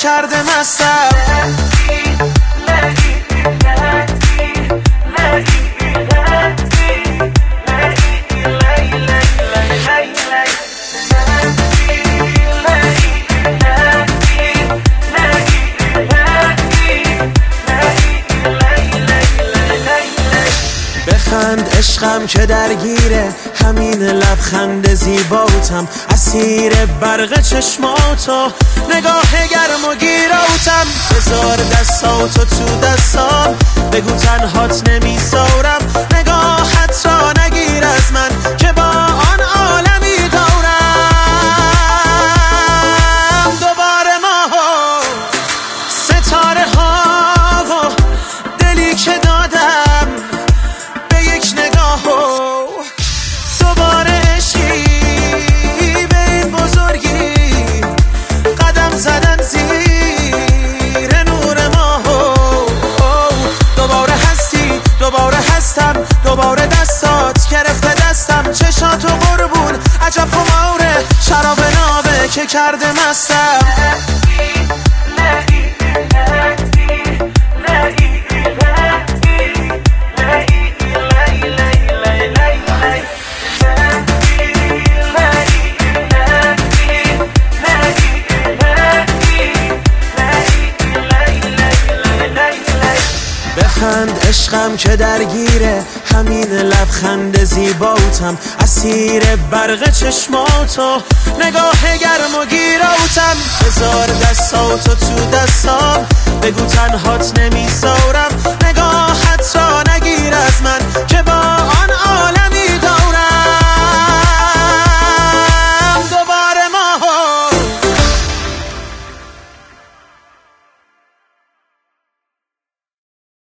کرده مستم. بخند عشقم که درگیره همین لبخند زیباتم، اسیر برق چشماتو نگاه گرم و گیراتم. بذار دستاتو تو دستام، بگو تنهات نمیذارم، نگاهت را نگیر از من که با آن عالمی دارم. دوباره ما ستاره ها و دلی که دادم به یک نگاه، دوباره عشقی به این بزرگی قدم زدن زیر نور ما. دوباره هستی، دوباره هستم، دوباره دستات گرفته دستم، چشاتو قربون عجب خماره شراب نابه که کرده مستم. بخند عشقم که درگیره همین لبخند زیباتم، اسیر برق چشماتو نگاه گرم و گیراتم. بذار دستاتو تو دستام، بگو تنهات نمیذارم، نگاهت را نگیر از من که با آن